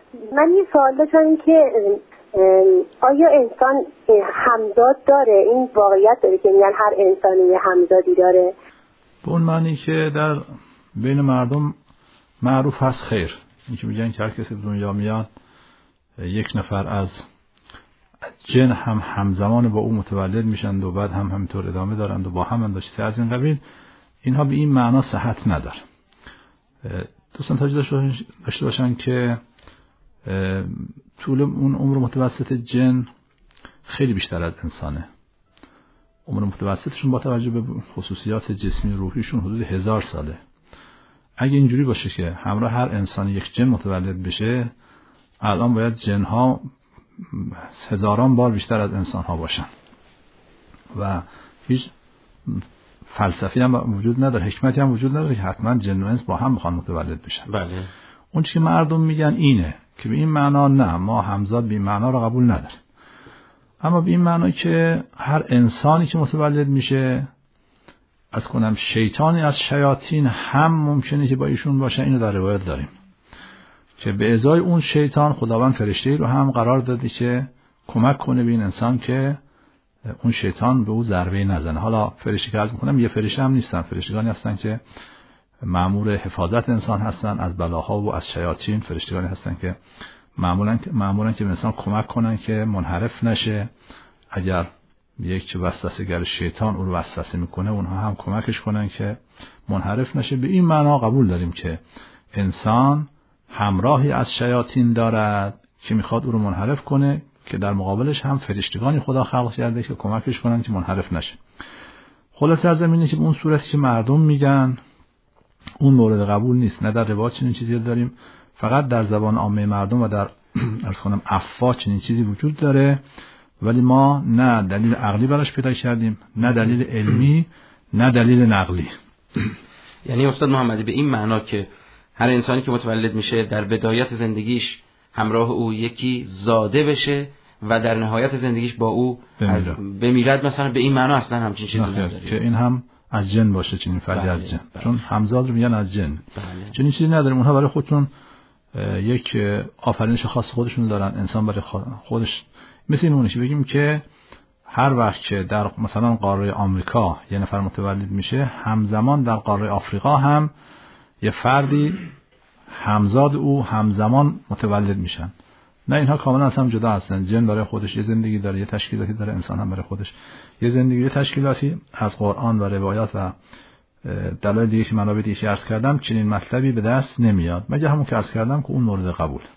من یه سوال داشتم، این که آیا انسان همزاد داره؟ این واقعیت داره که میگن هر انسانی یه همزادی داره؟ به اون معنی که در بین مردم معروف هست خیر، این که میگن که هر کسی به دنیا میاد یک نفر از جن هم همزمان با او متولد میشند و بعد هم همینطور ادامه دارند و با هم انداشته از این قبیل، اینها به این معنا صحت نداره. دوستان توجه داشته باشن که طول اون عمر متوسط جن خیلی بیشتر از انسانه. عمر متوسطشون با توجه به خصوصیات جسمی روحیشون حدود 1000 ساله. اگه اینجوری باشه که همراه هر انسانی یک جن متولد بشه، الان باید جنها هزاران بار بیشتر از انسانها باشن و هیچ فلسفی هم وجود نداره، حکمتی هم وجود نداره که حتما جن و انس با هم بخوان متولد بشن. بله. اون چیزی که مردم میگن اینه که به این معنا نه، ما همزاد به این معنا رو قبول نداریم، اما به این معنا که هر انسانی که متولد میشه از کنم شیطانی از شیاطین هم ممکنه که با ایشون باشه. اینو در روایت داریم که به ازای اون شیطان خداوند فرشته‌ای رو هم قرار داده که کمک کنه به این انسان که اون شیطان به او ضربه نزنه. حالا فرشته که عرض می‌کنم یه فرشته هم نیستن، فرشتگانی هستن که مأمور حفاظت انسان هستن از بلاها و از شیاطین. فرشتگانی هستن که معمولاً که به انسان کمک کنن که منحرف نشه. اگر یک وسوسه‌گر شیطان او رو وسوسه میکنه، اونها هم کمکش کنن که منحرف نشه. به این معنا قبول داریم که انسان همراهی از شیاطین دارد که میخواد او رو منحرف کنه، که در مقابلش هم فرشتگانی خدا خلق کرده که کمکش کنن که منحرف نشه. خلاصه از اینه که اون صورتی که مردم میگن اون مورد قبول نیست. نه در روایات چنین چیزی داریم، فقط در زبان عامه مردم و در عرض کنم افواه چنین چیزی وجود داره، ولی ما نه دلیل عقلی براش پیدا کردیم، نه دلیل علمی، نه دلیل نقلی. یعنی استاد محمدی به این معنا که هر انسانی که متولد میشه در بدایت زندگیش همراه او یکی زاده بشه و در نهایت زندگیش با او بمیرد، مثلا به این معنا اصلا همچین چیزی نداره که این هم از جن باشه، چنین فردی از جن. چون همزاد رو میگن از جن. چنین چیزی نداریم. اونها برای خودشون یک آفرینش خاص خودشون دارن. انسان برای خودش مثل اینونه که بگیم که هر وقت که در مثلا قاره آمریکا یه نفر متولد میشه، همزمان در قاره آفریقا هم یه فردی همزاد او همزمان متولد میشن. نه، اینها کاملا از هم جدا هستن. جن برای خودش یه زندگی داره، یه تشکیلاتی داره، انسان هم برای خودش یه زندگی، یه تشکیلاتی. از قرآن و روایات و دلایل دیگه که منابع دیگه عرض کردم چنین مطلبی به دست نمیاد، مگر همون که عرض کردم که اون مورد قبول.